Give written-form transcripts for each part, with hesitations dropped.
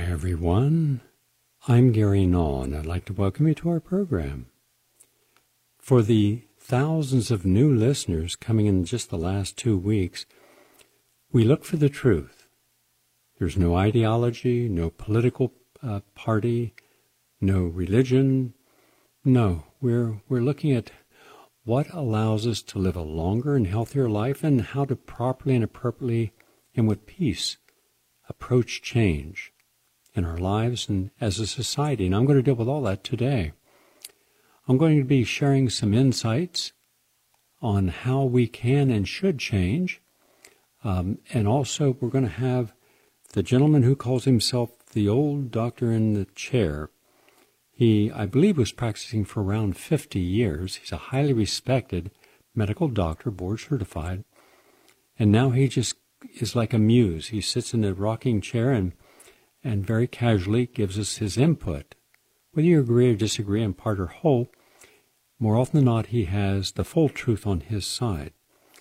everyone. I'm Gary Null, and I'd like to welcome you to our program. For the thousands of new listeners coming in just the last 2 weeks, we look for the truth. There's no ideology, no political party, no religion. No, we're looking at what allows us to live a longer and healthier life and how to properly and appropriately and with peace approach change in our lives and as a society. And I'm going to deal with all that today. I'm going to be sharing some insights on how we can and should change. And also we're going to have the gentleman who calls himself the old doctor in the chair. He, I believe, was practicing for around 50 years. He's a highly respected medical doctor, board certified. And now he just is like a muse. He sits in a rocking chair and very casually gives us his input. Whether you agree or disagree in part or whole, more often than not, he has the full truth on his side.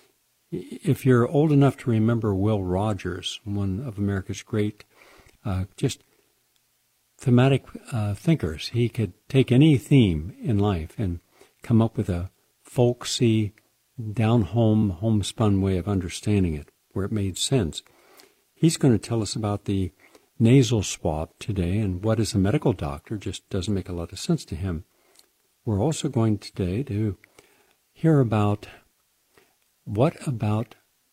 If you're old enough to remember Will Rogers, one of America's great just thematic thinkers, he could take any theme in life and come up with a folksy, down-home, homespun way of understanding it, where it made sense. He's going to tell us about the nasal swab today, and what as a medical doctor just doesn't make a lot of sense to him. We're also going today to hear about what about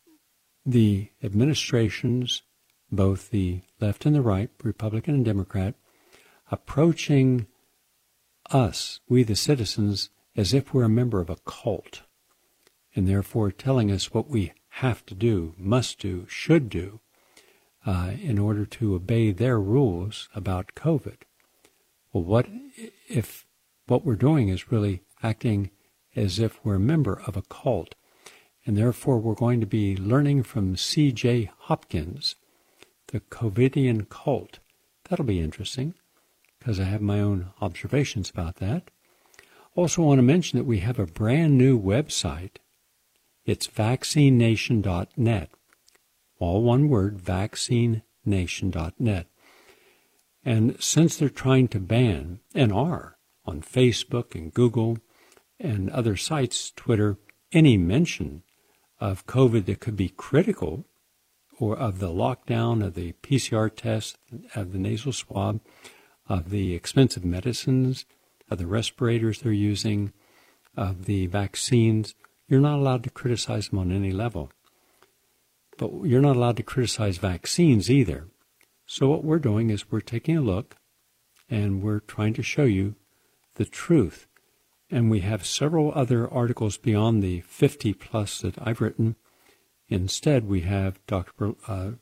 the administrations, both the left and the right, Republican and Democrat, approaching us, we the citizens, as if we're a member of a cult, and therefore telling us what we have to do, must do, should do, in order to obey their rules about COVID. Well, what if what we're doing is really acting as if we're a member of a cult? And therefore we're going to be learning from C.J. Hopkins, the COVIDian cult. That'll be interesting, because I have my own observations about that. Also want to mention that we have a brand new website. It's vaccination.net. All one word, vaccination.net. And since they're trying to ban, and are, on Facebook and Google and other sites, Twitter, any mention of COVID that could be critical, or of the lockdown, of the PCR test, of the nasal swab, of the expensive medicines, of the respirators they're using, of the vaccines, you're not allowed to criticize them on any level. But you're not allowed to criticize vaccines either. So what we're doing is we're taking a look and we're trying to show you the truth. And we have several other articles beyond the 50 plus that I've written. Instead, we have Barbara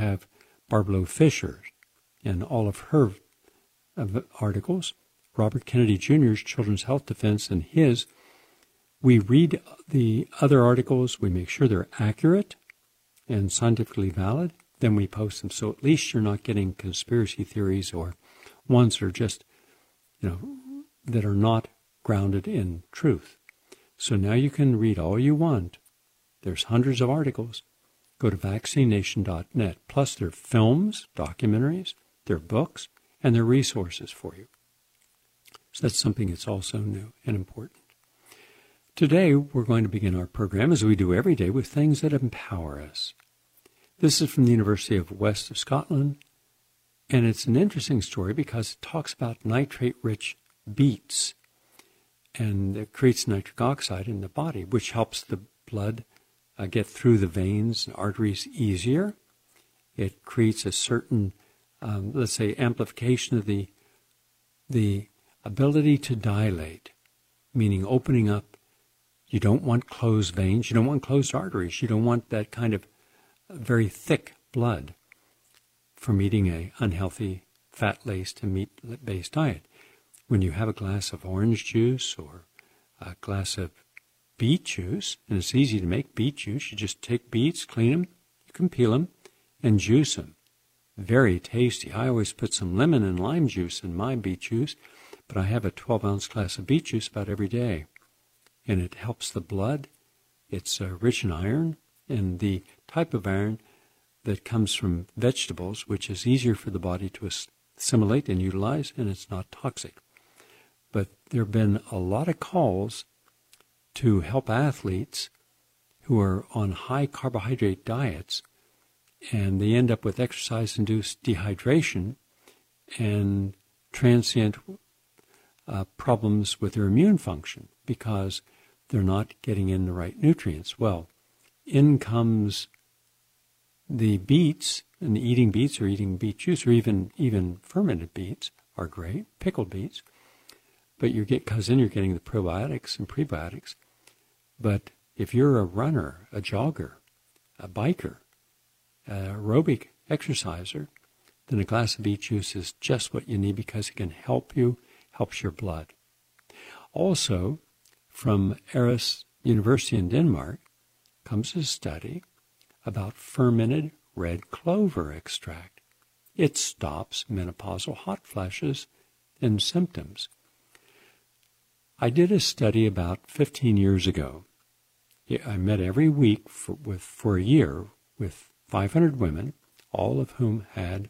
Fisher and all of her articles, Robert Kennedy Jr.'s Children's Health Defense and his. We read the other articles, we make sure they're accurate and scientifically valid, then we post them. So at least you're not getting conspiracy theories or ones that are just, that are not grounded in truth. So now you can read all you want. There's hundreds of articles. Go to vaccination.net. Plus there are films, documentaries, there are books, and there are resources for you. So that's something that's also new and important. Today, we're going to begin our program, as we do every day, with things that empower us. This is from the University of West of Scotland, and it's an interesting story because it talks about nitrate-rich beets, and it creates nitric oxide in the body, which helps the blood get through the veins and arteries easier. It creates a certain, let's say, amplification of the ability to dilate, meaning opening up. You don't want closed veins. You don't want closed arteries. You don't want that kind of very thick blood from eating a unhealthy, fat-laced and meat-based diet. When you have a glass of orange juice or a glass of beet juice, and it's easy to make beet juice, you just take beets, clean them, you can peel them, and juice them. Very tasty. I always put some lemon and lime juice in my beet juice, but I have a 12-ounce glass of beet juice about every day. And it helps the blood. It's rich in iron, and the type of iron that comes from vegetables, which is easier for the body to assimilate and utilize, and it's not toxic. But there have been a lot of calls to help athletes who are on high carbohydrate diets, and they end up with exercise-induced dehydration and transient problems with their immune function because they're not getting in the right nutrients. Well, in comes the beets, and eating beets or eating beet juice or even fermented beets are great, pickled beets. But because then you're getting the probiotics and prebiotics. But if you're a runner, a jogger, a biker, an aerobic exerciser, then a glass of beet juice is just what you need because it can help you, helps your blood. Also, from Aarhus University in Denmark comes a study about fermented red clover extract. It stops menopausal hot flashes and symptoms. I did a study about 15 years ago. I met every week for a year with 500 women, all of whom had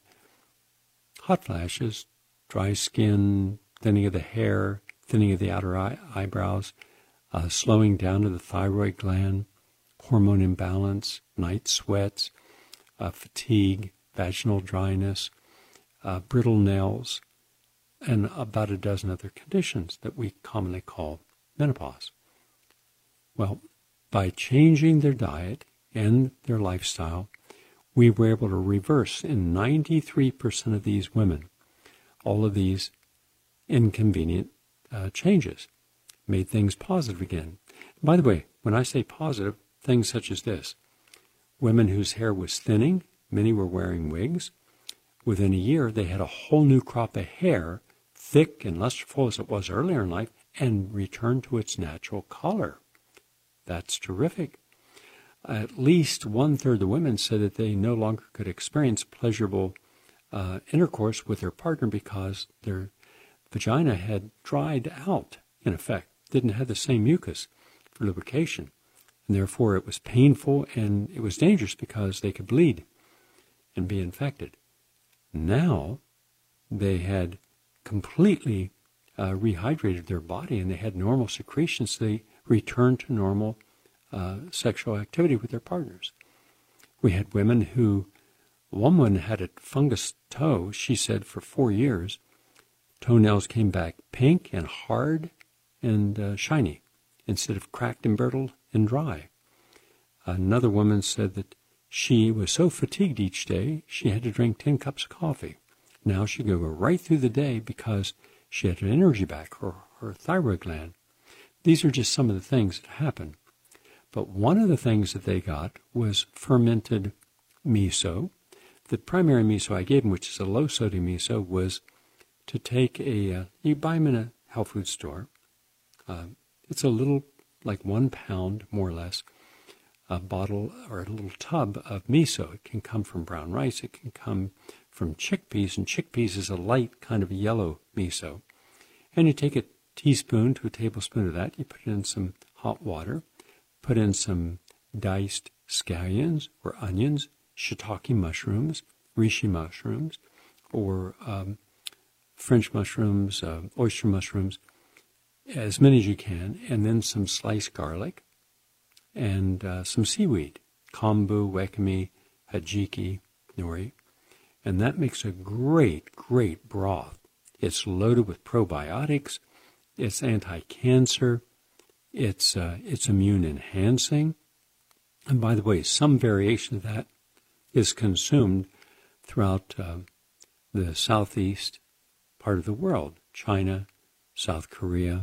hot flashes, dry skin, thinning of the hair, thinning of the outer eyebrows, slowing down of the thyroid gland, hormone imbalance, night sweats, fatigue, vaginal dryness, brittle nails, and about a dozen other conditions that we commonly call menopause. Well, by changing their diet and their lifestyle, we were able to reverse in 93% of these women all of these inconvenient changes, made things positive again. By the way, when I say positive, things such as this: women whose hair was thinning, many were wearing wigs. Within a year, they had a whole new crop of hair, thick and lusterful as it was earlier in life, and returned to its natural color. That's terrific. At least one-third of the women said that they no longer could experience pleasurable intercourse with their partner because their vagina had dried out, in effect, didn't have the same mucus for lubrication. And therefore it was painful and it was dangerous because they could bleed and be infected. Now they had completely rehydrated their body and they had normal secretions. So they returned to normal sexual activity with their partners. We had women who, one woman had a fungus toe, she said, for 4 years. Toenails came back pink and hard and shiny instead of cracked and brittle and dry. Another woman said that she was so fatigued each day, she had to drink 10 cups of coffee. Now she could go right through the day because she had her energy back, her thyroid gland. These are just some of the things that happen. But one of the things that they got was fermented miso. The primary miso I gave them, which is a low-sodium miso, was to take you buy them in a health food store. It's a little, like 1 pound, more or less, a bottle or a little tub of miso. It can come from brown rice. It can come from chickpeas, and chickpeas is a light kind of yellow miso. And you take a teaspoon to a tablespoon of that. You put it in some hot water. Put in some diced scallions or onions, shiitake mushrooms, reishi mushrooms, or French mushrooms, oyster mushrooms, as many as you can, and then some sliced garlic and some seaweed, kombu, wakame, hajiki, nori. And that makes a great, great broth. It's loaded with probiotics. It's anti-cancer. It's immune enhancing. And by the way, some variation of that is consumed throughout the southeast part of the world, China, South Korea,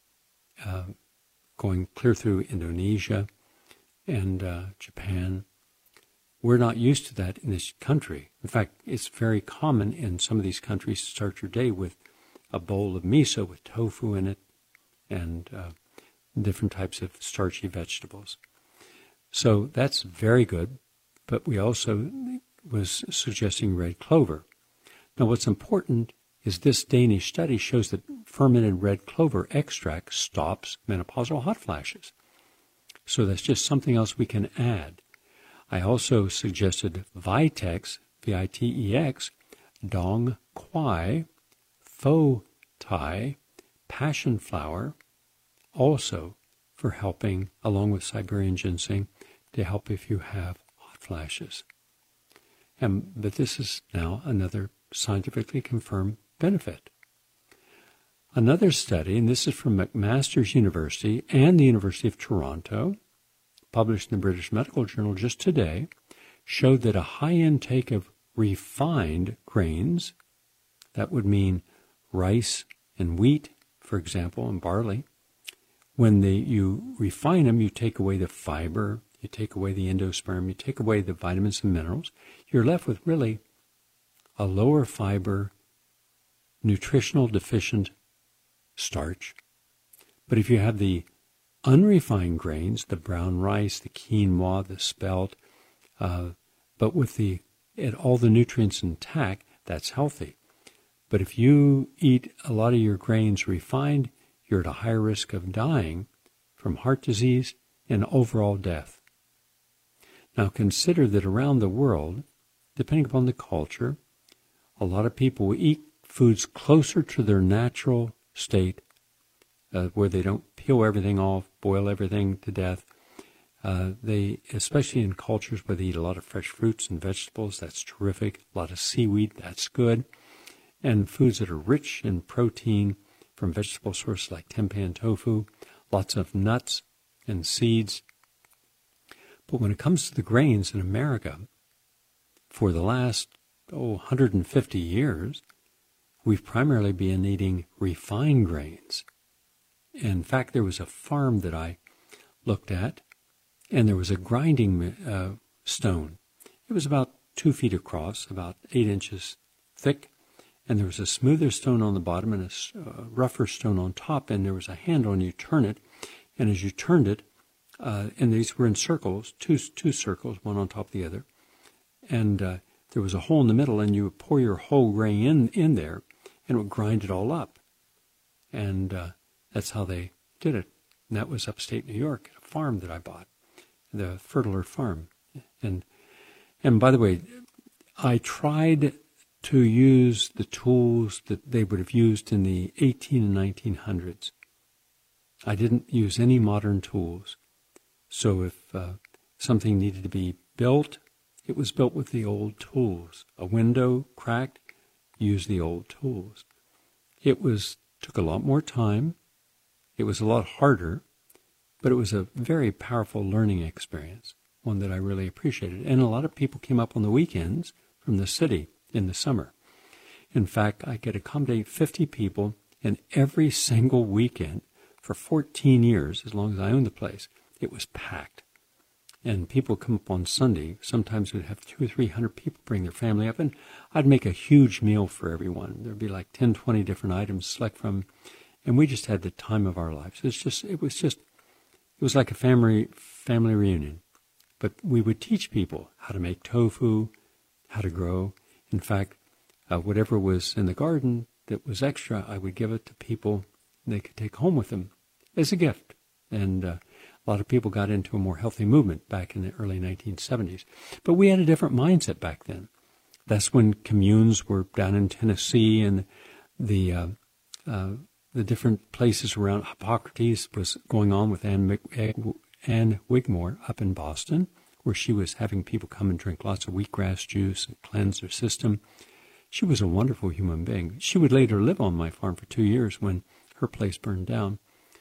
going clear through Indonesia and Japan. We're not used to that in this country. In fact, it's very common in some of these countries to start your day with a bowl of miso with tofu in it and different types of starchy vegetables. So that's very good, but we also was suggesting red clover. Now what's important is this Danish study shows that fermented red clover extract stops menopausal hot flashes. So that's just something else we can add. I also suggested Vitex, V-I-T-E-X, dong quai, pho thai, passion flower, also for helping, along with Siberian ginseng, to help if you have hot flashes. But this is now another scientifically confirmed benefit. Another study, and this is from McMaster's University and the University of Toronto, published in the British Medical Journal just today, showed that a high intake of refined grains, that would mean rice and wheat, for example, and barley, when you refine them, you take away the fiber, you take away the endosperm, you take away the vitamins and minerals, you're left with really a lower fiber, nutritional deficient starch. But if you have the unrefined grains, the brown rice, the quinoa, the spelt, but with all the nutrients intact, that's healthy. But if you eat a lot of your grains refined, you're at a higher risk of dying from heart disease and overall death. Now consider that around the world, depending upon the culture, a lot of people eat foods closer to their natural state, where they don't peel everything off, boil everything to death. They, especially in cultures where they eat a lot of fresh fruits and vegetables, that's terrific. A lot of seaweed, that's good. And foods that are rich in protein from vegetable sources like tempeh and tofu, lots of nuts and seeds. But when it comes to the grains in America, for the last 150 years, we've primarily been eating refined grains. In fact, there was a farm that I looked at, and there was a grinding stone. It was about 2 feet across, about 8 inches thick, and there was a smoother stone on the bottom and a rougher stone on top, and there was a handle, and you turn it, and as you turned it, and these were in circles, two circles, one on top of the other, and there was a hole in the middle, and you would pour your whole grain in there, and it would grind it all up. And that's how they did it. And that was upstate New York, a farm that I bought, the Fertler Farm. And by the way, I tried to use the tools that they would have used in the 18 and 1900s. I didn't use any modern tools. So if something needed to be built, it was built with the old tools. A window cracked, use the old tools. It took a lot more time. It was a lot harder, but it was a very powerful learning experience, one that I really appreciated. And a lot of people came up on the weekends from the city in the summer. In fact, I could accommodate 50 people, and every single weekend for 14 years, as long as I owned the place, it was packed. And people come up on Sunday. Sometimes we'd have 200 or 300 people bring their family up, and I'd make a huge meal for everyone. There'd be like 10, 20 different items to select from, and we just had the time of our lives. It was like a family reunion. But we would teach people how to make tofu, how to grow. In fact, whatever was in the garden that was extra, I would give it to people they could take home with them as a gift. And a lot of people got into a more healthy movement back in the early 1970s. But we had a different mindset back then. That's when communes were down in Tennessee, and the different places around Hippocrates was going on with Anne Wigmore up in Boston, where she was having people come and drink lots of wheatgrass juice and cleanse their system. She was a wonderful human being. She would later live on my farm for 2 years when her place burned down.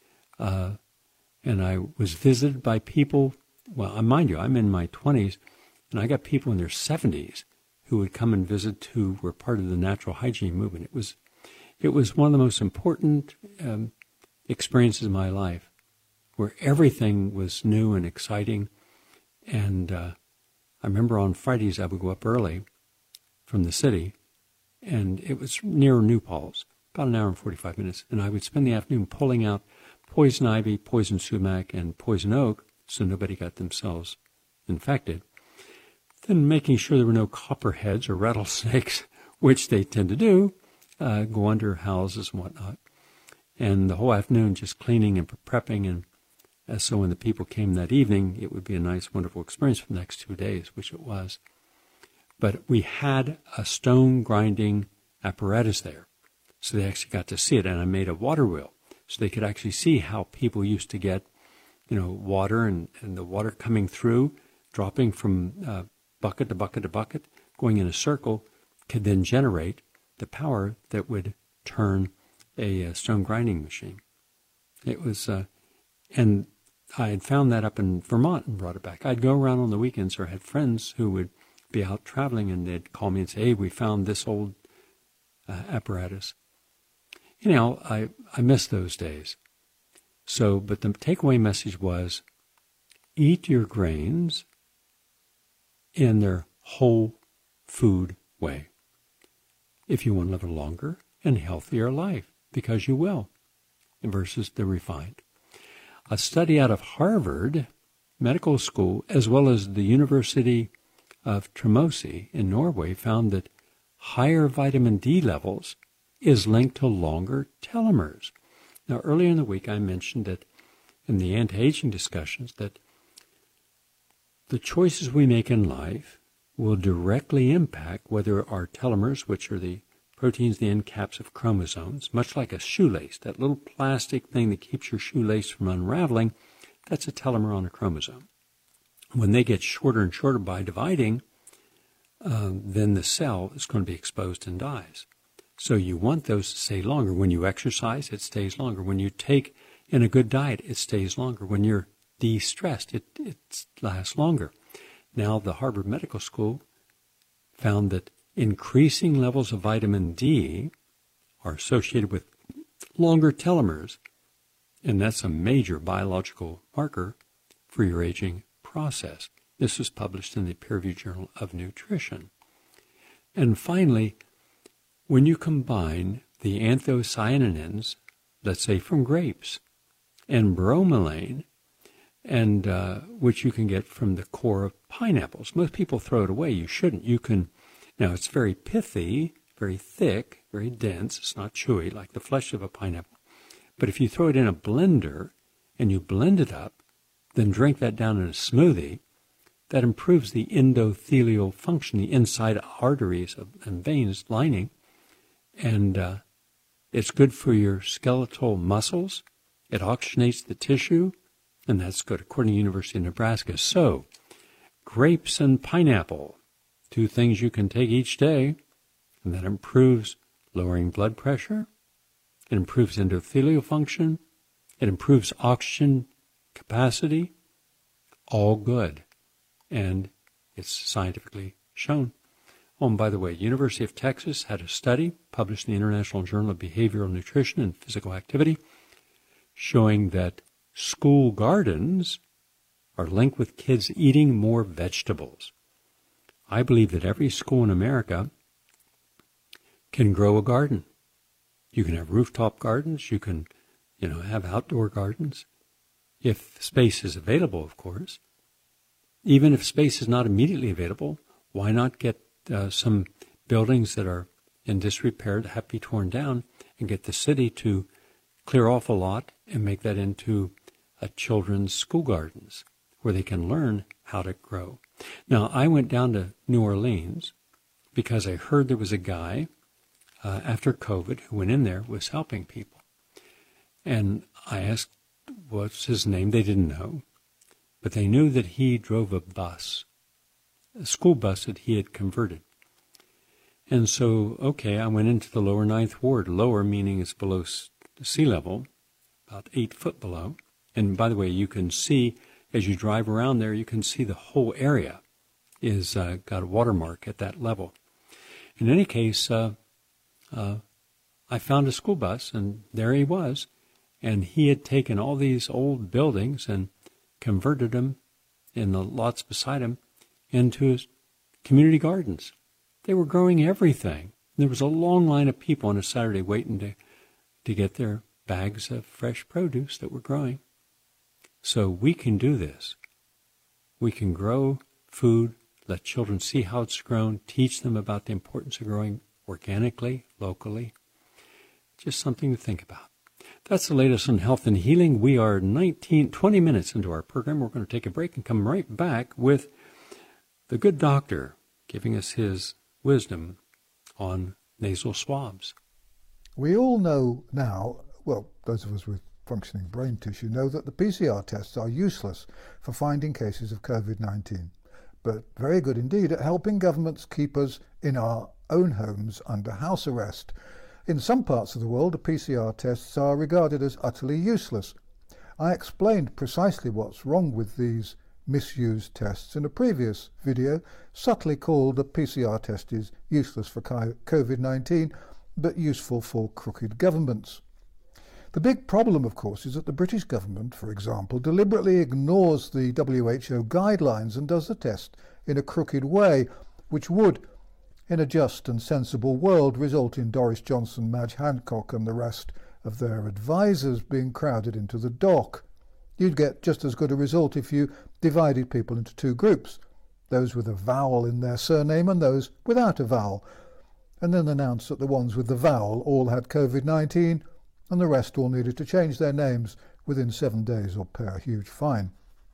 And I was visited by people, well, mind you, I'm in my 20s, and I got people in their 70s who would come and visit who were part of the natural hygiene movement. It was one of the most important experiences of my life, where everything was new and exciting. And I remember on Fridays I would go up early from the city, and it was near New Paltz, about an hour and 45 minutes, and I would spend the afternoon pulling out poison ivy, poison sumac, and poison oak, so nobody got themselves infected. Then making sure there were no copperheads or rattlesnakes, which they tend to do, go under houses and whatnot. And the whole afternoon just cleaning and prepping, and so when the people came that evening, it would be a nice, wonderful experience for the next 2 days, which it was. But we had a stone grinding apparatus there. So they actually got to see it, and I made a water wheel so they could actually see how people used to get, water and the water coming through, dropping from bucket to bucket to bucket, going in a circle, could then generate the power that would turn a stone grinding machine. It was, and I had found that up in Vermont and brought it back. I'd go around on the weekends or had friends who would be out traveling and they'd call me and say, hey, we found this old apparatus. I miss those days. So, but the takeaway message was, eat your grains in their whole food way if you want to live a longer and healthier life, because you will, versus the refined. A study out of Harvard Medical School, as well as the University of Tromsø in Norway, found that higher vitamin D levels is linked to longer telomeres. Now, earlier in the week, I mentioned that in the anti-aging discussions that the choices we make in life will directly impact whether our telomeres, which are the proteins, the end caps of chromosomes, much like a shoelace, that little plastic thing that keeps your shoelace from unraveling, that's a telomere on a chromosome. When they get shorter and shorter by dividing, then the cell is going to be exposed and dies. So you want those to stay longer. When you exercise, it stays longer. When you take in a good diet, it stays longer. When you're de-stressed, it lasts longer. Now, the Harvard Medical School found that increasing levels of vitamin D are associated with longer telomeres, and that's a major biological marker for your aging process. This was published in the Peer-Reviewed Journal of Nutrition. And finally, when you combine the anthocyanins, let's say from grapes, and bromelain, and which you can get from the core of pineapples. Most people throw it away. You shouldn't. You can. Now, it's very pithy, very thick, very dense. It's not chewy like the flesh of a pineapple. But if you throw it in a blender and you blend it up, then drink that down in a smoothie, that improves the endothelial function, the inside arteries and veins lining, and it's good for your skeletal muscles. It oxygenates the tissue, and that's good, according to the University of Nebraska. So, grapes and pineapple, two things you can take each day, and that improves lowering blood pressure. It improves endothelial function. It improves oxygen capacity. All good. And it's scientifically shown. Oh, and by the way, University of Texas had a study published in the International Journal of Behavioral Nutrition and Physical Activity showing that school gardens are linked with kids eating more vegetables. I believe that every school in America can grow a garden. You can have rooftop gardens. You can, have outdoor gardens. If space is available, of course. Even if space is not immediately available, why not get some buildings that are in disrepair that have to be torn down and get the city to clear off a lot and make that into a children's school gardens where they can learn how to grow. Now, I went down to New Orleans because I heard there was a guy after COVID who went in there, was helping people. And I asked, what's his name? They didn't know. But they knew that he drove a bus, a school bus that he had converted. And so, I went into the lower Ninth Ward. Lower meaning it's below sea level, about 8 foot below. And by the way, you can see, as you drive around there, you can see the whole area is got a watermark at that level. In any case, I found a school bus, and there he was. And he had taken all these old buildings and converted them in the lots beside him into his community gardens. They were growing everything. There was a long line of people on a Saturday waiting to get their bags of fresh produce that were growing. So we can do this. We can grow food, let children see how it's grown, teach them about the importance of growing organically, locally. Just something to think about. That's the latest on health and healing. We are 20 minutes into our program. We're going to take a break and come right back with the good doctor, giving us his wisdom on nasal swabs. We all know now, well, those of us with functioning brain tissue know that the PCR tests are useless for finding cases of COVID-19, but very good indeed at helping governments keep us in our own homes under house arrest. In some parts of the world, the PCR tests are regarded as utterly useless. I explained precisely what's wrong with these misused tests in a previous video, subtly called "The PCR test is useless for COVID-19, but useful for crooked governments." The big problem, of course, is that the British government, for example, deliberately ignores the WHO guidelines and does the test in a crooked way, which would, in a just and sensible world, result in Boris Johnson, Madge Hancock and the rest of their advisors being crowded into the dock. You'd get just as good a result if you divided people into two groups, those with a vowel in their surname and those without a vowel, and then announced that the ones with the vowel all had COVID-19 and the rest all needed to change their names within 7 days or pay a huge fine.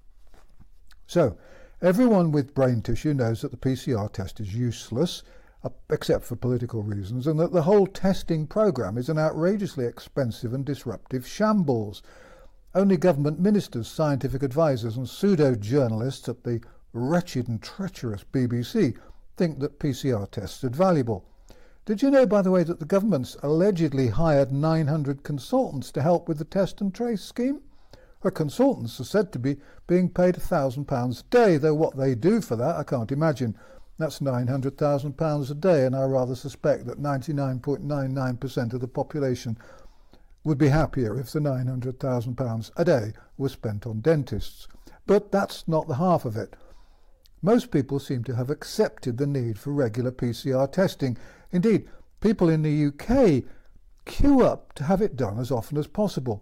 So, everyone with brain tissue knows that the PCR test is useless, except for political reasons, and that the whole testing programme is an outrageously expensive and disruptive shambles. Only government ministers, scientific advisors and pseudo-journalists at the wretched and treacherous BBC think that PCR tests are valuable. Did you know, by the way, that the government's allegedly hired 900 consultants to help with the test and trace scheme? Her consultants are said to be being paid £1,000 a day, though what they do for that I can't imagine. That's £900,000 a day, and I rather suspect that 99.99% of the population would be happier if the £900,000 a day was spent on dentists. But that's not the half of it. Most people seem to have accepted the need for regular PCR testing. Indeed, people in the UK queue up to have it done as often as possible,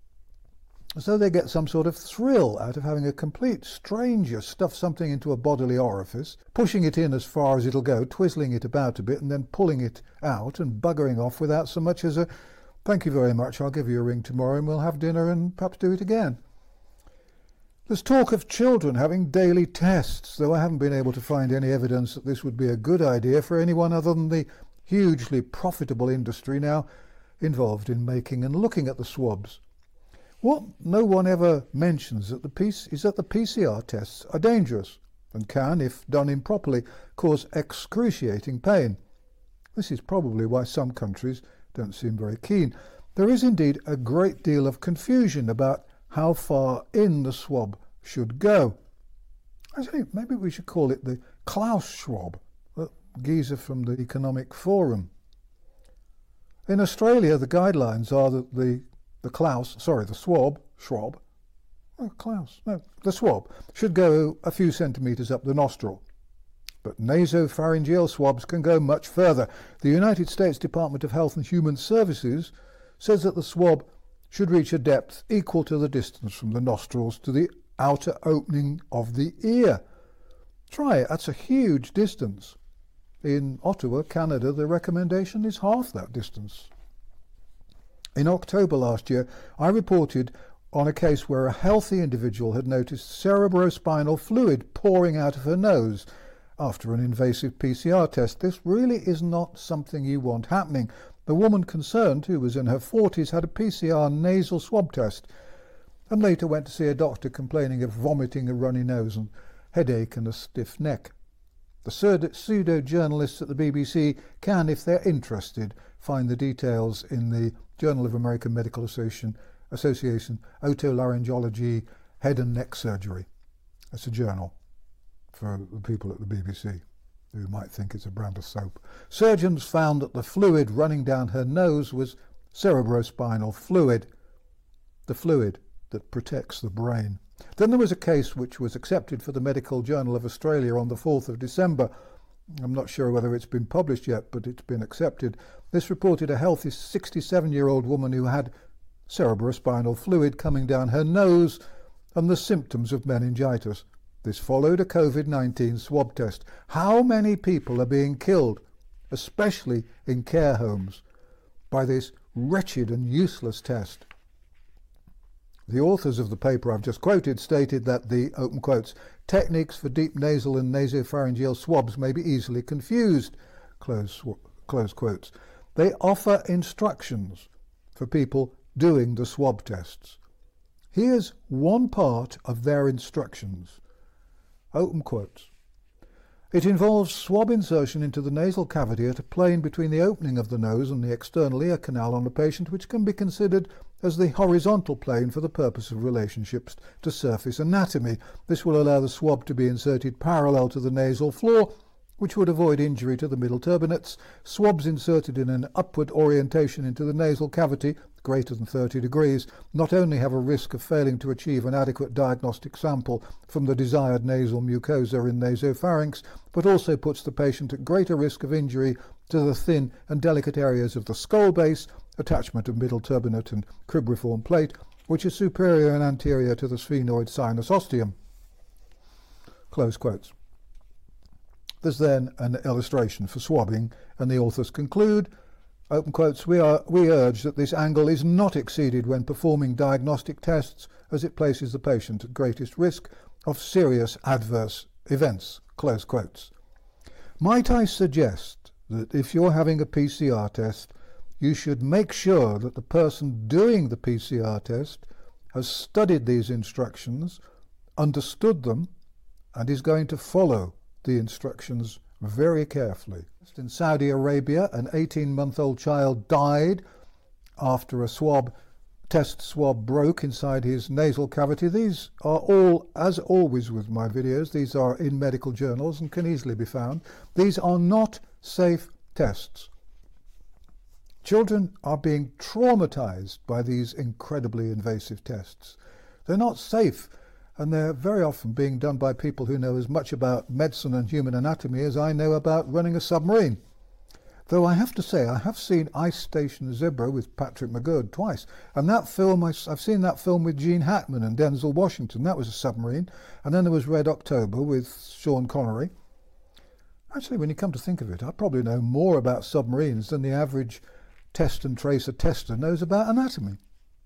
as though they get some sort of thrill out of having a complete stranger stuff something into a bodily orifice, pushing it in as far as it'll go, twizzling it about a bit and then pulling it out and buggering off without so much as a "Thank you very much, I'll give you a ring tomorrow and we'll have dinner and perhaps do it again." There's talk of children having daily tests, though I haven't been able to find any evidence that this would be a good idea for anyone other than the hugely profitable industry now involved in making and looking at the swabs. What no one ever mentions is that the PCR tests are dangerous and can, if done improperly, cause excruciating pain. This is probably why some countries don't seem very keen. There is indeed a great deal of confusion about how far in the swab should go. Actually, maybe we should call it the Klaus Schwab, the geezer from the Economic Forum. In Australia, the guidelines are that the swab should go a few centimetres up the nostril. But nasopharyngeal swabs can go much further. The United States Department of Health and Human Services says that the swab should reach a depth equal to the distance from the nostrils to the outer opening of the ear. Try it, that's a huge distance. In Ottawa, Canada, the recommendation is half that distance. In October last year, I reported on a case where a healthy individual had noticed cerebrospinal fluid pouring out of her nose after an invasive PCR test. This really is not something you want happening. The woman concerned, who was in her 40s, had a PCR nasal swab test and later went to see a doctor complaining of vomiting, a runny nose and headache and a stiff neck. The pseudo-journalists at the BBC can, if they're interested, find the details in the Journal of American Medical Association Otolaryngology, Head and Neck Surgery. It's a journal for the people at the BBC who might think it's a brand of soap. Surgeons found that the fluid running down her nose was cerebrospinal fluid, the fluid that protects the brain. Then there was a case which was accepted for the Medical Journal of Australia on the 4th of December. I'm not sure whether it's been published yet, but it's been accepted. This reported a healthy 67-year-old woman who had cerebrospinal fluid coming down her nose and the symptoms of meningitis. This followed a COVID-19 swab test. How many people are being killed, especially in care homes, by this wretched and useless test? The authors of the paper I've just quoted stated that the, open quotes, techniques for deep nasal and nasopharyngeal swabs may be easily confused, close quotes. They offer instructions for people doing the swab tests. Here's one part of their instructions, open quotes. It involves swab insertion into the nasal cavity at a plane between the opening of the nose and the external ear canal on the patient, which can be considered as the horizontal plane for the purpose of relationships to surface anatomy. This will allow the swab to be inserted parallel to the nasal floor, which would avoid injury to the middle turbinates. Swabs inserted in an upward orientation into the nasal cavity, greater than 30 degrees, not only have a risk of failing to achieve an adequate diagnostic sample from the desired nasal mucosa in nasopharynx, but also puts the patient at greater risk of injury to the thin and delicate areas of the skull base, attachment of middle turbinate and cribriform plate, which is superior and anterior to the sphenoid sinus ostium. Close quotes. There's then an illustration for swabbing, and the authors conclude, open quotes, we urge that this angle is not exceeded when performing diagnostic tests, as it places the patient at greatest risk of serious adverse events, close quotes. Might I suggest that if you're having a PCR test, you should make sure that the person doing the PCR test has studied these instructions, understood them, and is going to follow the instructions very carefully. In Saudi Arabia, an 18-month-old child died after a test swab broke inside his nasal cavity. These are all, as always with my videos, these are in medical journals and can easily be found. These are not safe tests. Children are being traumatized by these incredibly invasive tests. They're not safe, and they're very often being done by people who know as much about medicine and human anatomy as I know about running a submarine. Though I have to say, I have seen Ice Station Zebra with Patrick McGurk twice, and that film, I've seen that film with Gene Hackman and Denzel Washington. That was a submarine. And then there was Red October with Sean Connery. Actually, when you come to think of it, I probably know more about submarines than the average test and tracer tester knows about anatomy.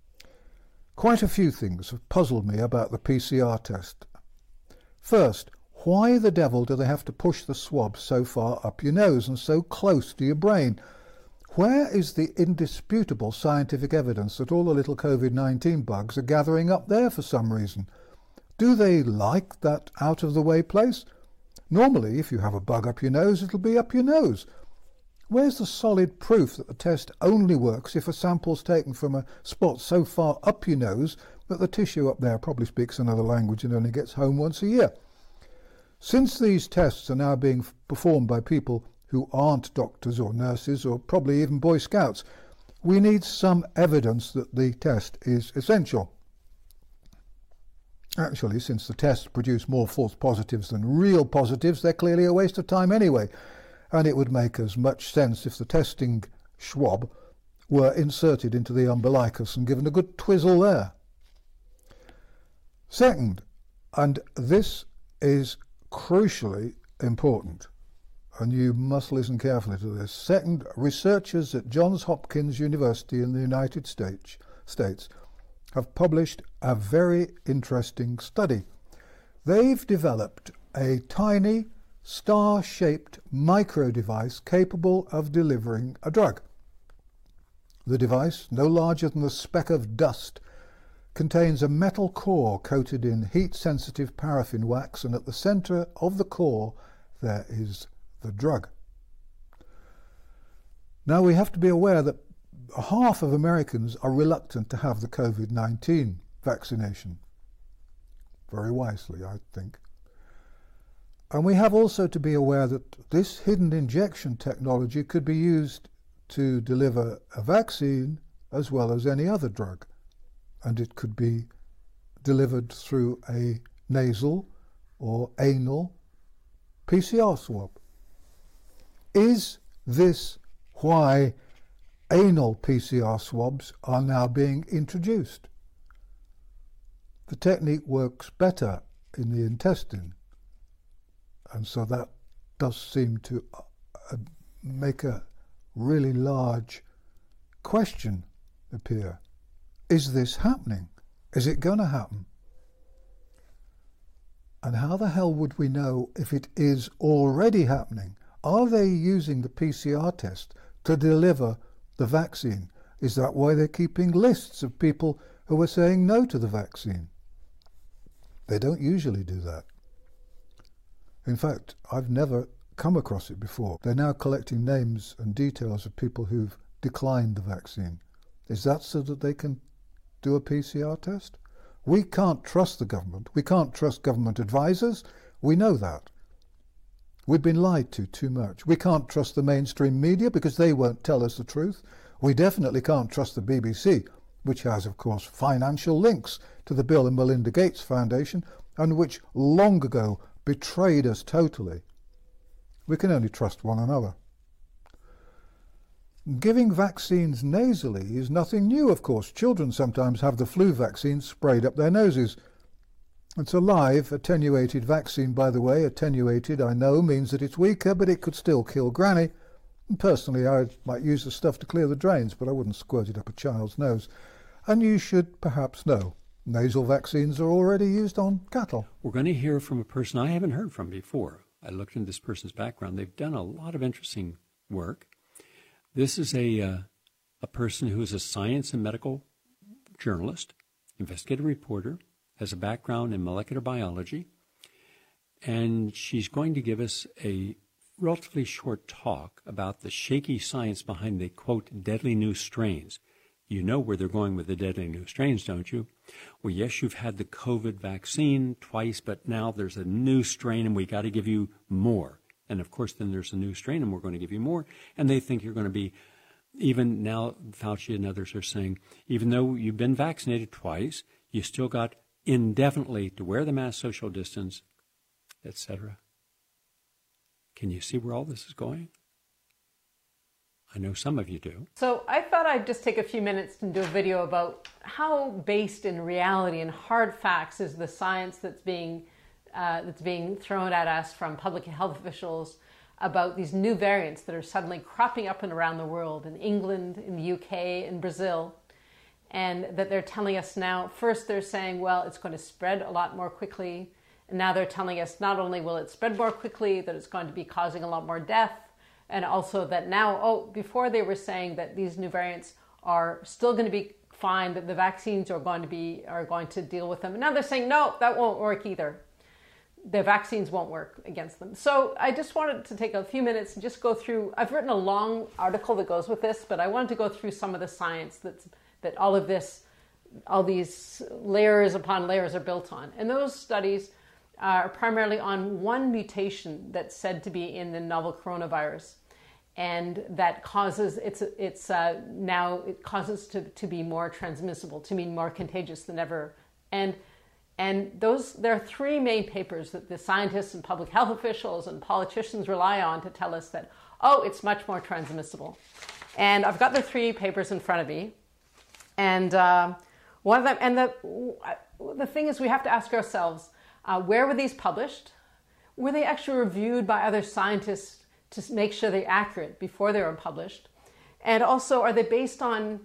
Quite a few things have puzzled me about the PCR test. First, why the devil do they have to push the swab so far up your nose and so close to your brain? Where is the indisputable scientific evidence that all the little COVID-19 bugs are gathering up there for some reason? Do they like that out-of-the-way place? Normally, if you have a bug up your nose, it'll be up your nose. Where's the solid proof that the test only works if a sample's taken from a spot so far up your nose that the tissue up there probably speaks another language and only gets home once a year? Since these tests are now being performed by people who aren't doctors or nurses or probably even Boy Scouts, we need some evidence that the test is essential. Actually, since the tests produce more false positives than real positives, they're clearly a waste of time anyway. And it would make as much sense if the testing swab were inserted into the umbilicus and given a good twizzle there. Second, and this is crucially important, and you must listen carefully to this. Second, researchers at Johns Hopkins University in the United States have published a very interesting study. They've developed a tiny star-shaped micro-device capable of delivering a drug. The device, no larger than a speck of dust, contains a metal core coated in heat-sensitive paraffin wax, and at the center of the core there is the drug. Now, we have to be aware that half of Americans are reluctant to have the COVID-19 vaccination. Very wisely, I think. And we have also to be aware that this hidden injection technology could be used to deliver a vaccine as well as any other drug. And it could be delivered through a nasal or anal PCR swab. Is this why anal PCR swabs are now being introduced? The technique works better in the intestine. And so that does seem to make a really large question appear. Is this happening? Is it going to happen? And how the hell would we know if it is already happening? Are they using the PCR test to deliver the vaccine? Is that why they're keeping lists of people who are saying no to the vaccine? They don't usually do that. In fact, I've never come across it before. They're now collecting names and details of people who've declined the vaccine. Is that so that they can do a PCR test? We can't trust the government. We can't trust government advisors. We know that. We've been lied to too much. We can't trust the mainstream media because they won't tell us the truth. We definitely can't trust the BBC, which has, of course, financial links to the Bill and Melinda Gates Foundation and which long ago betrayed us totally. We can only trust one another. Giving vaccines nasally is nothing new, of course. Children sometimes have the flu vaccine sprayed up their noses. It's a live, attenuated vaccine, by the way. Attenuated, I know, means that it's weaker, but it could still kill Granny. And personally, I might use the stuff to clear the drains, but I wouldn't squirt it up a child's nose. And you should perhaps know, nasal vaccines are already used on cattle. We're going to hear from a person I haven't heard from before. I looked into this person's background. They've done a lot of interesting work. This is a person who is a science and medical journalist, investigative reporter, has a background in molecular biology, and she's going to give us a relatively short talk about the shaky science behind the, quote, deadly new strains. You know where they're going with the deadly new strains, don't you? Well, yes, you've had the COVID vaccine twice, but now there's a new strain, and we got to give you more. And, of course, then there's a new strain, and we're going to give you more. And they think you're going to be, even now, Fauci and others are saying, even though you've been vaccinated twice, you still got indefinitely to wear the mask, social distance, etc. Can you see where all this is going? I know some of you do. So I thought I'd just take a few minutes and do a video about how based in reality and hard facts is the science that's being thrown at us from public health officials about these new variants that are suddenly cropping up and around the world, in England, in the UK, in Brazil, and that they're telling us now, first they're saying, well, it's going to spread a lot more quickly, and now they're telling us not only will it spread more quickly, that it's going to be causing a lot more death, and also that now, before they were saying that these new variants are still going to be fine, that the vaccines are going to deal with them, and now they're saying, no, that won't work either. The vaccines won't work against them. So I just wanted to take a few minutes and just go through, I've written a long article that goes with this, but I wanted to go through some of the science that all of this, all these layers upon layers are built on. And those studies are primarily on one mutation that's said to be in the novel coronavirus. And that causes, now it causes to be more transmissible, to be more contagious than ever. And there are three main papers that the scientists and public health officials and politicians rely on to tell us that, it's much more transmissible. And I've got the three papers in front of me. And one of them, and the thing is, we have to ask ourselves, where were these published? Were they actually reviewed by other scientists to make sure they're accurate before they were published? And also, are they based on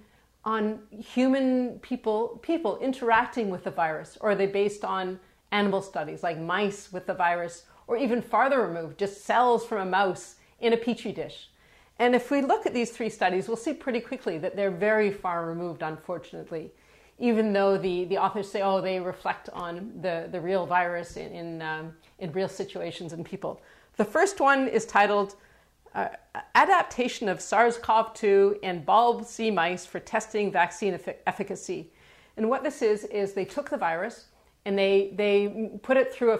human people interacting with the virus, or are they based on animal studies like mice with the virus, or even farther removed, just cells from a mouse in a petri dish? And if we look at these three studies, we'll see pretty quickly that they're very far removed, unfortunately, even though the authors say, they reflect on the real virus in real situations and people. The first one is titled Adaptation of SARS-CoV-2 in bulb sea mice for testing vaccine efficacy. And what this is they took the virus and they put it through a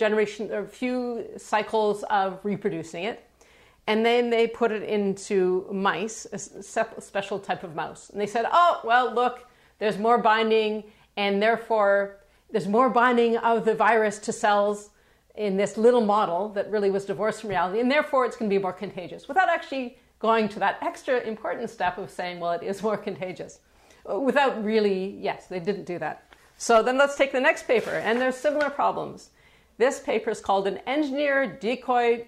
few cycles of reproducing it, and then they put it into mice, a special type of mouse. And they said, look, there's more binding, and therefore there's more binding of the virus to cells in this little model that really was divorced from reality, and therefore it's going to be more contagious, without actually going to that extra important step of saying, well, it is more contagious. Without really, yes, they didn't do that. So then let's take the next paper, and there's similar problems. This paper is called an engineered decoy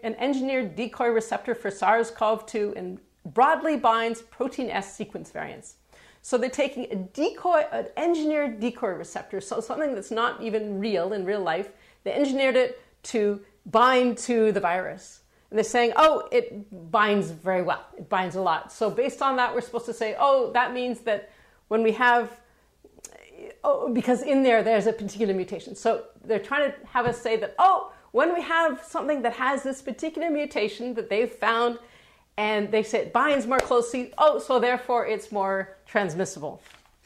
receptor for SARS-CoV-2 and broadly binds protein S sequence variants. So they're taking a decoy, an engineered decoy receptor, so something that's not even real in real life. They engineered it to bind to the virus. And they're saying, oh, it binds very well. It binds a lot. So based on that, we're supposed to say, oh, that means that when we have, because in there's a particular mutation. So they're trying to have us say that, oh, when we have something that has this particular mutation that they've found, and they say it binds more closely, oh, so therefore it's more transmissible.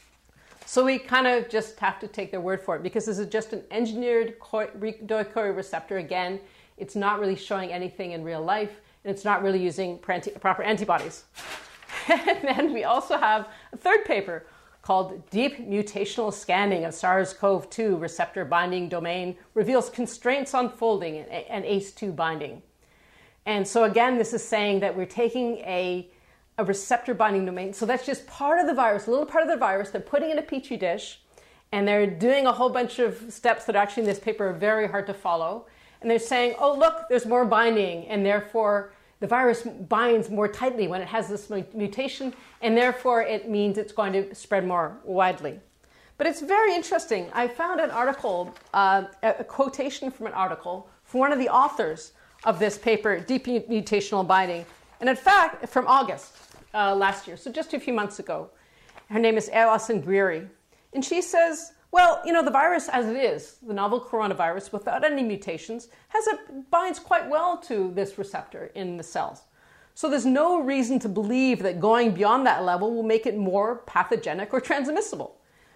So we kind of just have to take their word for it, because this is just an engineered decoy receptor. Again, it's not really showing anything in real life, and it's not really using proper antibodies. And then we also have a third paper called Deep Mutational Scanning of SARS-CoV-2 Receptor Binding Domain Reveals Constraints on Folding and ACE2 Binding. And so again, this is saying that we're taking a receptor binding domain. So that's just part of the virus, a little part of the virus. They're putting in a petri dish, and they're doing a whole bunch of steps that actually in this paper are very hard to follow. And they're saying, oh, look, there's more binding, and therefore the virus binds more tightly when it has this mutation, and therefore it means it's going to spread more widely. But it's very interesting. I found an article, a quotation from an article from one of the authors of this paper, Deep Mutational Binding, and in fact, from August last year, so just a few months ago. Her name is Alison Greery, and she says, well, you know, the virus as it is, the novel coronavirus without any mutations, binds quite well to this receptor in the cells. So there's no reason to believe that going beyond that level will make it more pathogenic or transmissible.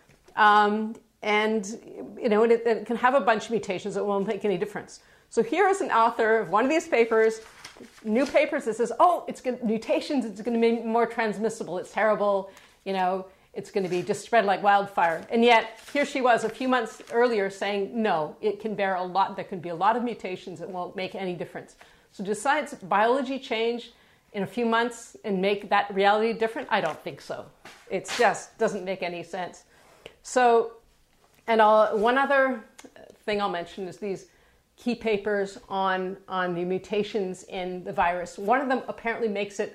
And, you know, it can have a bunch of mutations that won't make any difference. So here is an author of one of these papers, new papers, that says, oh, mutations, it's going to be more transmissible, it's terrible, you know, it's going to be just spread like wildfire. And yet, here she was a few months earlier saying, no, it can bear a lot, there can be a lot of mutations that won't make any difference. So does science biology change in a few months and make that reality different? I don't think so. It just doesn't make any sense. So, and one other thing I'll mention is these key papers on the mutations in the virus. One of them apparently makes it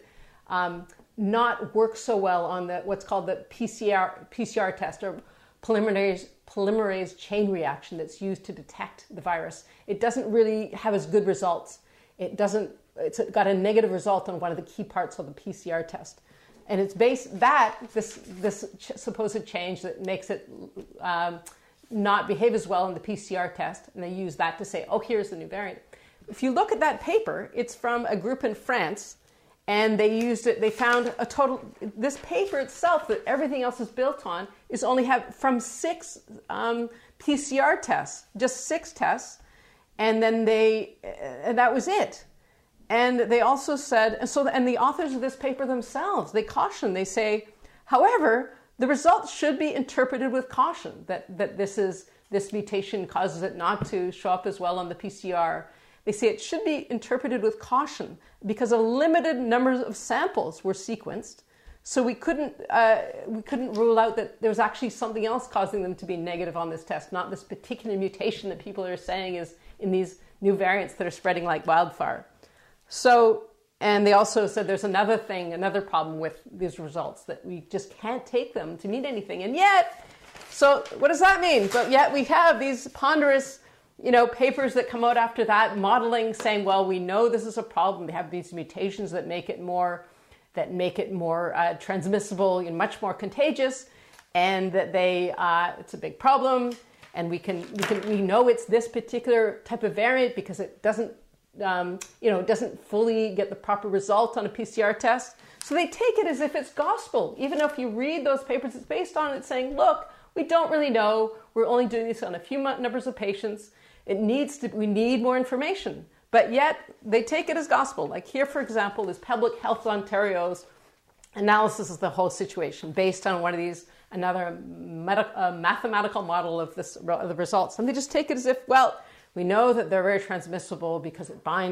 not work so well on what's called the PCR test, or polymerase chain reaction that's used to detect the virus. It doesn't really have as good results. It's got a negative result on one of the key parts of the PCR test. And it's this supposed change that makes it not behave as well in the PCR test, and they use that to say, oh, here's the new variant. If you look at that paper, it's from a group in France, and they found this paper itself that everything else is built on is only have from 6 PCR tests, just 6 tests, and then and that was it. And they also said, and the authors of this paper themselves, they caution, they say, however, the results should be interpreted with caution, that this mutation causes it not to show up as well on the PCR. They say it should be interpreted with caution because a limited number of samples were sequenced, so we couldn't rule out that there was actually something else causing them to be negative on this test, not this particular mutation that people are saying is in these new variants that are spreading like wildfire. So, and they also said there's another problem with these results, that we just can't take them to mean anything. And yet, so what does that mean? But yet we have these ponderous, papers that come out after that, modeling, saying, well, we know this is a problem. They have these mutations that make it more transmissible and much more contagious, and that it's a big problem. And we know it's this particular type of variant because it doesn't fully get the proper result on a PCR test. So they take it as if it's gospel. Even if you read those papers it's based on, it's saying, look, we don't really know. We're only doing this on a few numbers of patients. We need more information. But yet they take it as gospel. Like here, for example, is Public Health Ontario's analysis of the whole situation based on another mathematical model of the results. And they just take it as if, well, we know that they're very transmissible because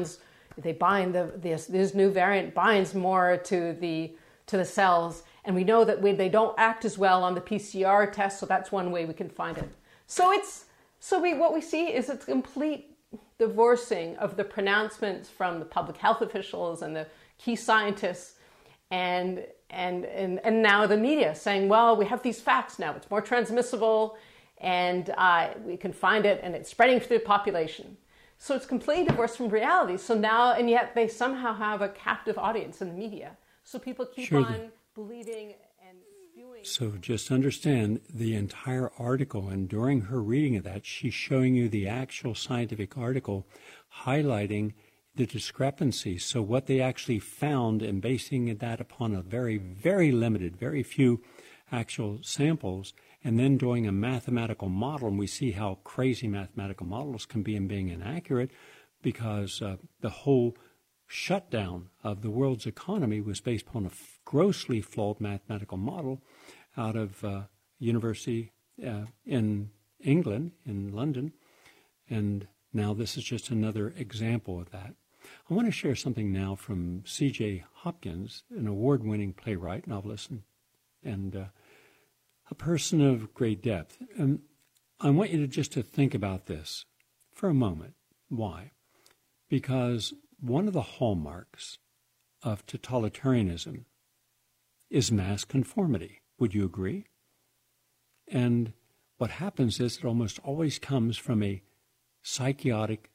this new variant binds more to the cells, and we know that they don't act as well on the PCR test, so that's one way we can find it. What we see is a complete divorcing of the pronouncements from the public health officials and the key scientists And now the media saying, well, we have these facts now. It's more transmissible, and we can find it, and it's spreading through the population. So it's completely divorced from reality. So now, and yet they somehow have a captive audience in the media. So people keep on believing and spewing. So just understand the entire article, and during her reading of that, she's showing you the actual scientific article, highlighting the discrepancies. So what they actually found, and basing that upon a very, very limited, very few actual samples, and then doing a mathematical model, and we see how crazy mathematical models can be in being inaccurate, because the whole shutdown of the world's economy was based upon a grossly flawed mathematical model out of university in England, in London, and now this is just another example of that. I want to share something now from C.J. Hopkins, an award-winning playwright, novelist, and a person of great depth. And I want you to think about this for a moment. Why? Because one of the hallmarks of totalitarianism is mass conformity. Would you agree? And what happens is it almost always comes from a psychotic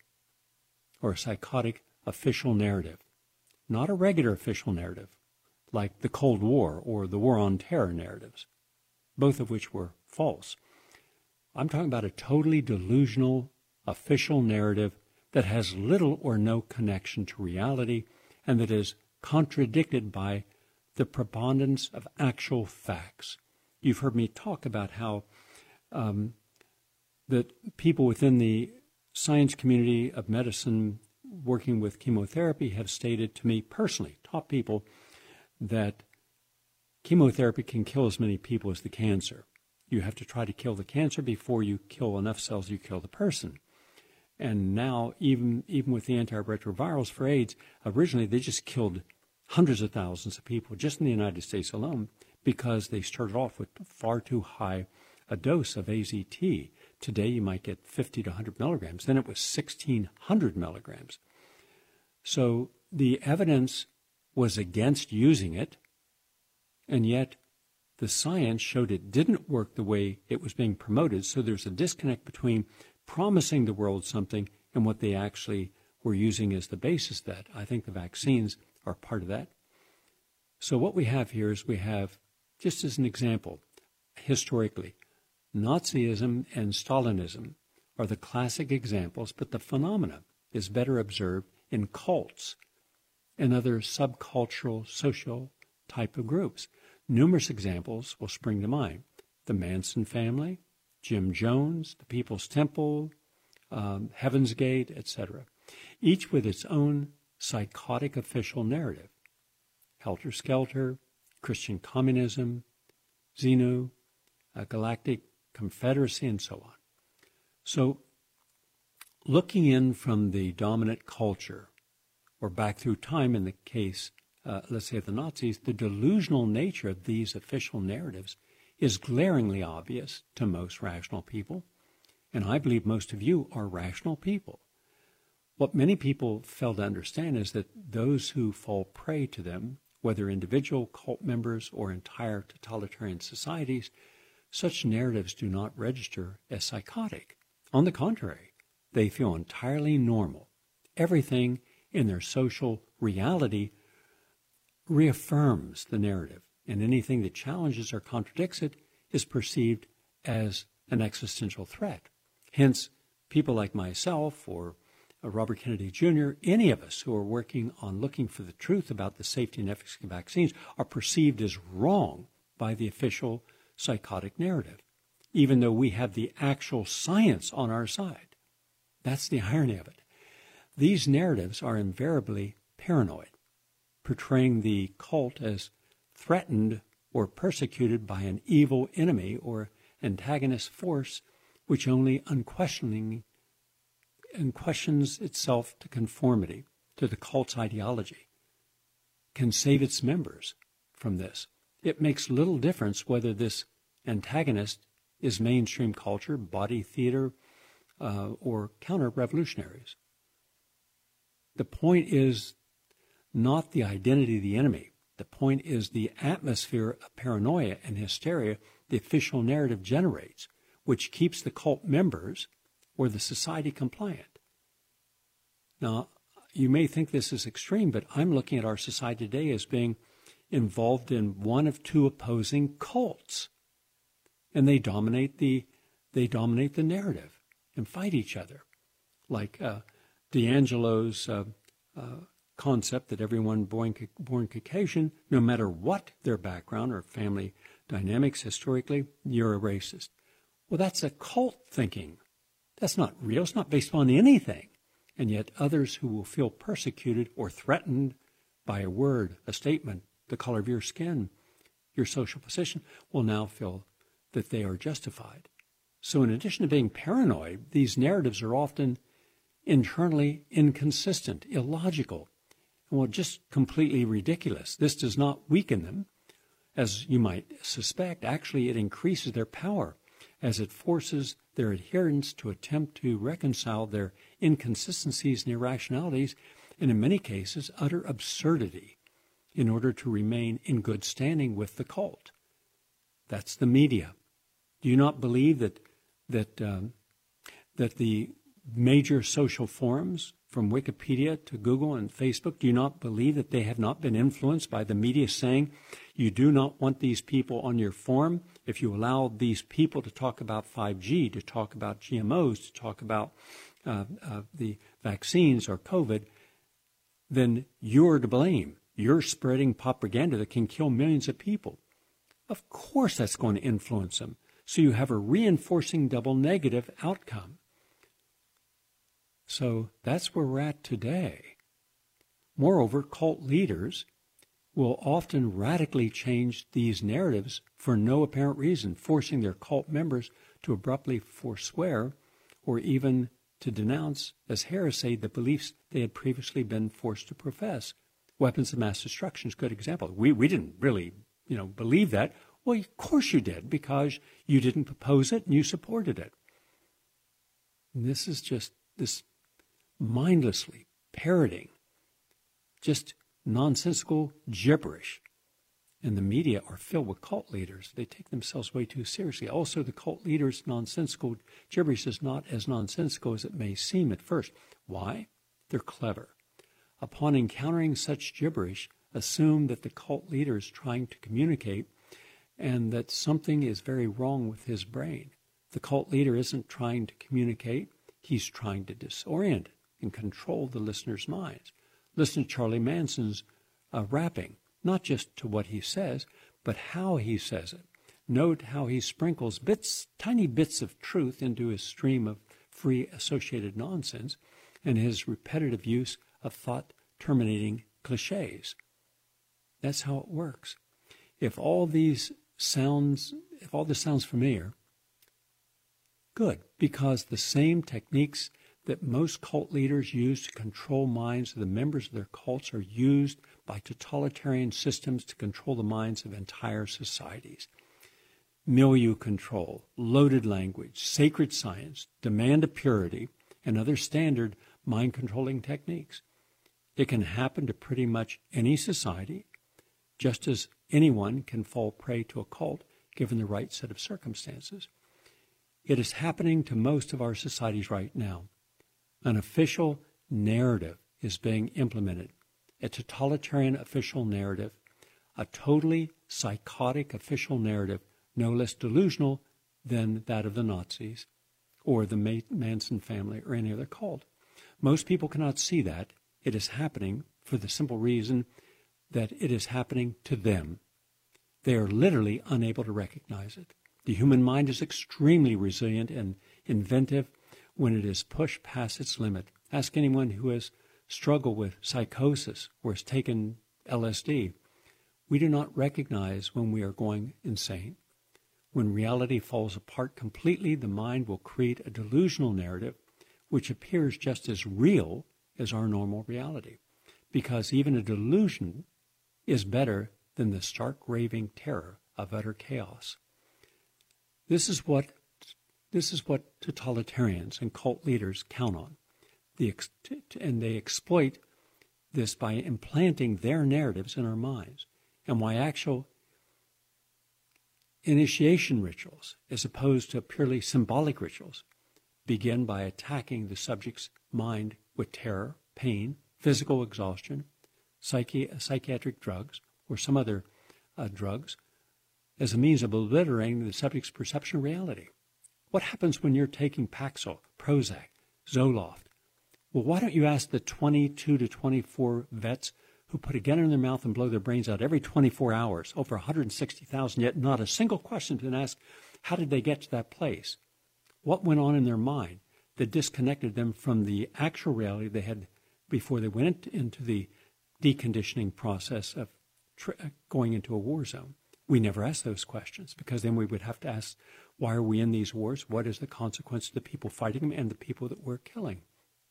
official narrative, not a regular official narrative, like the Cold War or the War on Terror narratives, both of which were false. I'm talking about a totally delusional official narrative that has little or no connection to reality and that is contradicted by the preponderance of actual facts. You've heard me talk about how that people within the science community of medicine working with chemotherapy have stated to me personally, top people, that chemotherapy can kill as many people as the cancer. You have to try to kill the cancer before you kill enough cells, you kill the person. And now, even with the antiretrovirals for AIDS, originally they just killed hundreds of thousands of people just in the United States alone because they started off with far too high a dose of AZT. Today you might get 50 to 100 milligrams. Then it was 1,600 milligrams. So the evidence was against using it, and yet the science showed it didn't work the way it was being promoted. So there's a disconnect between promising the world something and what they actually were using as the basis of that. I think the vaccines are part of that. So what we have here is we have, just as an example, historically, Nazism and Stalinism are the classic examples, but the phenomena is better observed in cults and other subcultural, social type of groups. Numerous examples will spring to mind. The Manson family, Jim Jones, the People's Temple, Heaven's Gate, etc. Each with its own psychotic official narrative. Helter Skelter, Christian communism, Xenu, Galactic Confederacy, and so on. So, looking in from the dominant culture, or back through time in the case, let's say of the Nazis, the delusional nature of these official narratives is glaringly obvious to most rational people, and I believe most of you are rational people. What many people fail to understand is that those who fall prey to them, whether individual cult members or entire totalitarian societies, such narratives do not register as psychotic. On the contrary, they feel entirely normal. Everything in their social reality reaffirms the narrative, and anything that challenges or contradicts it is perceived as an existential threat. Hence, people like myself or Robert Kennedy Jr., any of us who are working on looking for the truth about the safety and efficacy of vaccines are perceived as wrong by the official psychotic narrative, even though we have the actual science on our side. That's the irony of it. These narratives are invariably paranoid, portraying the cult as threatened or persecuted by an evil enemy or antagonist force which only unquestioningly questions itself to conformity to the cult's ideology, can save its members from this. It makes little difference whether this antagonist is mainstream culture, body theater, or counter-revolutionaries. The point is not the identity of the enemy. The point is the atmosphere of paranoia and hysteria the official narrative generates, which keeps the cult members or the society compliant. Now, you may think this is extreme, but I'm looking at our society today as being involved in one of two opposing cults, and they dominate the narrative and fight each other, like D'Angelo's concept that everyone born Caucasian, no matter what their background or family dynamics historically, you're a racist. Well, that's a cult thinking. That's not real. It's not based on anything. And yet others who will feel persecuted or threatened by a word, a statement, the color of your skin, your social position, will now feel that they are justified. So in addition to being paranoid, these narratives are often internally inconsistent, illogical, and well, just completely ridiculous. This does not weaken them, as you might suspect. Actually, it increases their power, as it forces their adherents to attempt to reconcile their inconsistencies and irrationalities, and in many cases, utter absurdity, in order to remain in good standing with the cult. That's the media. Do you not believe that the major social forums, from Wikipedia to Google and Facebook, do you not believe that they have not been influenced by the media saying, you do not want these people on your forum? If you allow these people to talk about 5G, to talk about GMOs, to talk about the vaccines or COVID, then you're to blame. You're spreading propaganda that can kill millions of people. Of course that's going to influence them. So you have a reinforcing double negative outcome. So that's where we're at today. Moreover, cult leaders will often radically change these narratives for no apparent reason, forcing their cult members to abruptly forswear or even to denounce as heresy the beliefs they had previously been forced to profess. Weapons of mass destruction is a good example. We didn't really, believe that. Well, of course you did, because you didn't propose it and you supported it. And this is just this mindlessly parroting, just nonsensical gibberish. And the media are filled with cult leaders. They take themselves way too seriously. Also, the cult leaders' nonsensical gibberish is not as nonsensical as it may seem at first. Why? They're clever. Upon encountering such gibberish, assume that the cult leader is trying to communicate and that something is very wrong with his brain. The cult leader isn't trying to communicate. He's trying to disorient and control the listener's minds. Listen to Charlie Manson's rapping, not just to what he says, but how he says it. Note how he sprinkles tiny bits of truth into his stream of free associated nonsense and his repetitive use of thought-terminating cliches. That's how it works. If all this sounds familiar, good, because the same techniques that most cult leaders use to control minds of the members of their cults are used by totalitarian systems to control the minds of entire societies. Milieu control, loaded language, sacred science, demand of purity, and other standard mind-controlling techniques. It can happen to pretty much any society, just as anyone can fall prey to a cult given the right set of circumstances. It is happening to most of our societies right now. An official narrative is being implemented, a totalitarian official narrative, a totally psychotic official narrative, no less delusional than that of the Nazis or the Manson family or any other cult. Most people cannot see that. It is happening for the simple reason that it is happening to them. They are literally unable to recognize it. The human mind is extremely resilient and inventive when it is pushed past its limit. Ask anyone who has struggled with psychosis or has taken LSD. We do not recognize when we are going insane. When reality falls apart completely, the mind will create a delusional narrative which appears just as real as our normal reality, because even a delusion is better than the stark raving terror of utter chaos. This is what totalitarians and cult leaders count on, and they exploit this by implanting their narratives in our minds. and why actual initiation rituals, as opposed to purely symbolic rituals, begin by attacking the subject's mind with terror, pain, physical exhaustion, psychiatric drugs, or some other drugs, as a means of obliterating the subject's perception of reality. What happens when you're taking Paxil, Prozac, Zoloft? Well, why don't you ask the 22 to 24 vets who put a gun in their mouth and blow their brains out every 24 hours, over 160,000, yet not a single question has been asked, how did they get to that place? What went on in their mind that disconnected them from the actual reality they had before they went into the deconditioning process of going into a war zone? We never asked those questions, because then we would have to ask, why are we in these wars? What is the consequence to the people fighting them and the people that we're killing?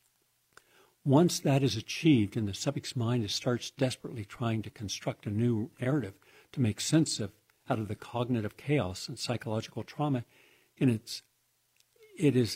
Once that is achieved and the subject's mind starts desperately trying to construct a new narrative to make sense out of the cognitive chaos and psychological trauma, and it is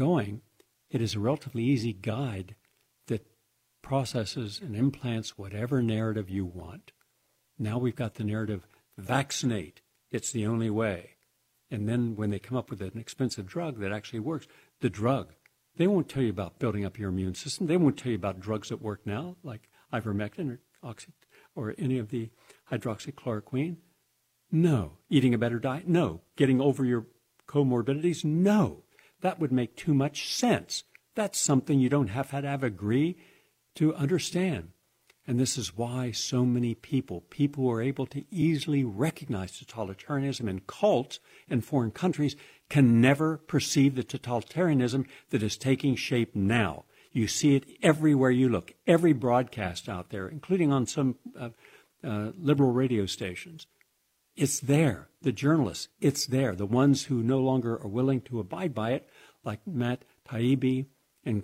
a relatively easy guide that processes and implants whatever narrative you want. Now we've got the narrative, vaccinate, it's the only way. And then when they come up with an expensive drug that actually works, the drug, they won't tell you about building up your immune system. They won't tell you about drugs that work now, like ivermectin or any of the hydroxychloroquine. No. Eating a better diet? No. Getting over your comorbidities? No. That would make too much sense. That's something you don't have to have agree to understand. And this is why so many people who are able to easily recognize totalitarianism in cults in foreign countries can never perceive the totalitarianism that is taking shape now. You see it everywhere you look, every broadcast out there, including on some liberal radio stations. It's there. The journalists, it's there. The ones who no longer are willing to abide by it, like Matt Taibbi and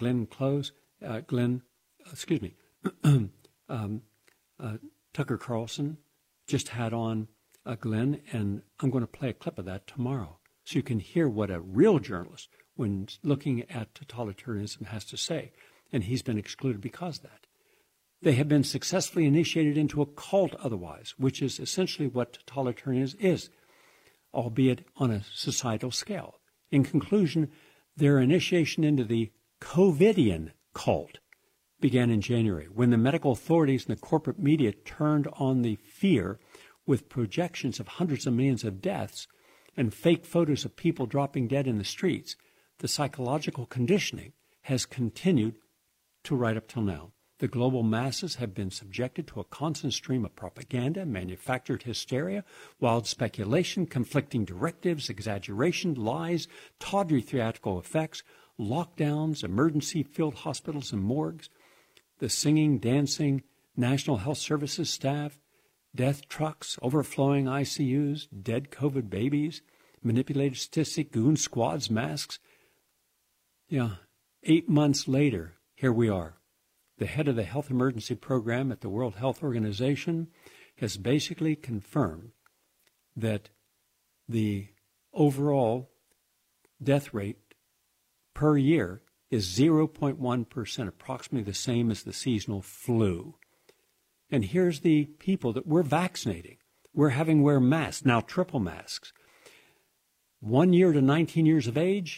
Tucker Carlson just had on Glenn, and I'm going to play a clip of that tomorrow so you can hear what a real journalist, when looking at totalitarianism, has to say. And he's been excluded because of that. They have been successfully initiated into a cult otherwise, which is essentially what totalitarianism is, albeit on a societal scale. In conclusion, their initiation into the COVIDian cult began in January, when the medical authorities and the corporate media turned on the fear with projections of hundreds of millions of deaths and fake photos of people dropping dead in the streets. The psychological conditioning has continued to right up till now. The global masses have been subjected to a constant stream of propaganda, manufactured hysteria, wild speculation, conflicting directives, exaggeration, lies, tawdry theatrical effects, lockdowns, emergency-filled hospitals and morgues, the singing, dancing, National Health Services staff, death trucks, overflowing ICUs, dead COVID babies, manipulated statistic, goon squads, masks. 8 months later, here we are. The head of the health emergency program at the World Health Organization has basically confirmed that the overall death rate per year is 0.1%, approximately the same as the seasonal flu. And here's the people that we're vaccinating. We're having wear masks, now triple masks. 1 year to 19 years of age,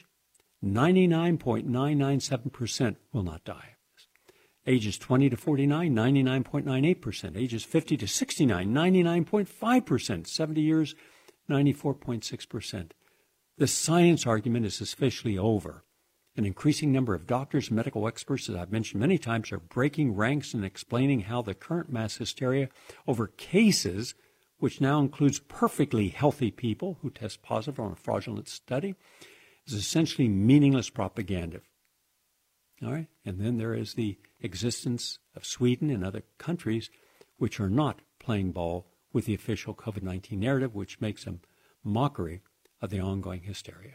99.997% will not die. Ages 20 to 49, 99.98%. Ages 50 to 69, 99.5%. 70 years, 94.6%. The science argument is officially over. An increasing number of doctors and medical experts, as I've mentioned many times, are breaking ranks and explaining how the current mass hysteria over cases, which now includes perfectly healthy people who test positive on a fraudulent study, is essentially meaningless propaganda. All right? And then there is the existence of Sweden and other countries which are not playing ball with the official COVID-19 narrative, which makes a mockery of the ongoing hysteria.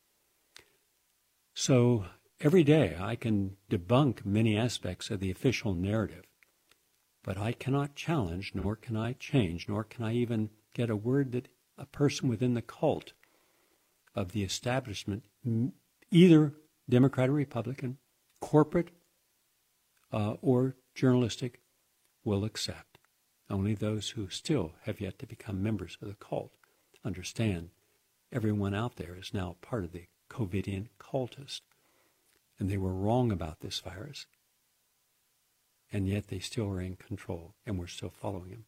So every day I can debunk many aspects of the official narrative, but I cannot challenge, nor can I change, nor can I even get a word that a person within the cult of the establishment, either Democrat or Republican, corporate or journalistic, will accept. Only those who still have yet to become members of the cult understand everyone out there is now part of the COVIDian cultist. And they were wrong about this virus. And yet they still are in control, and we're still following him.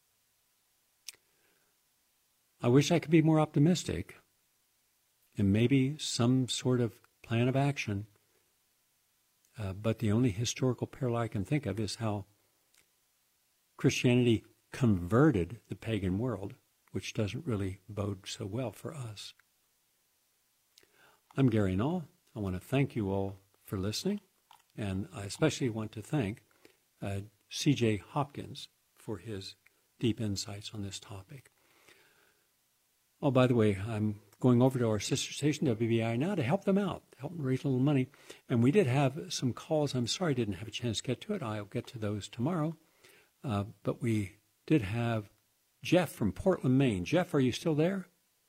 I wish I could be more optimistic, and maybe some sort of plan of action. But the only historical parallel I can think of is how Christianity converted the pagan world, which doesn't really bode so well for us. I'm Gary Null. I want to thank you all for listening, and I especially want to thank C.J. Hopkins for his deep insights on this topic. Oh, by the way, I'm going over to our sister station, WBI, now to help them out, help them raise a little money. And we did have some calls. I'm sorry I didn't have a chance to get to it. I'll get to those tomorrow. But we did have Jeff from Portland, Maine. Jeff, are you still there?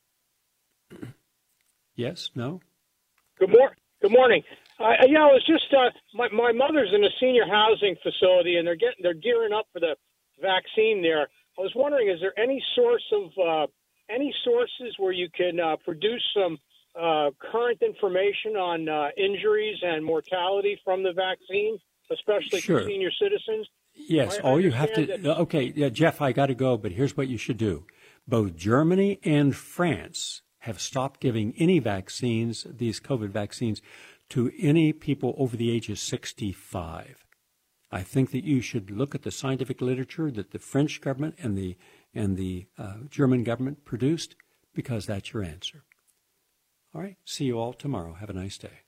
Yes? No? Good morning. I was just my mother's in a senior housing facility, and they're gearing up for the vaccine there. I was wondering, is there any sources where you can produce some current information on injuries and mortality from the vaccine, especially Sure. for senior citizens? Yes, all you have to... Okay, yeah, Jeff, I got to go, but here's what you should do. Both Germany and France have stopped giving any vaccines, these COVID vaccines, to any people over the age of 65. I think that you should look at the scientific literature that the French government and the German government produced, because that's your answer. All right, see you all tomorrow. Have a nice day.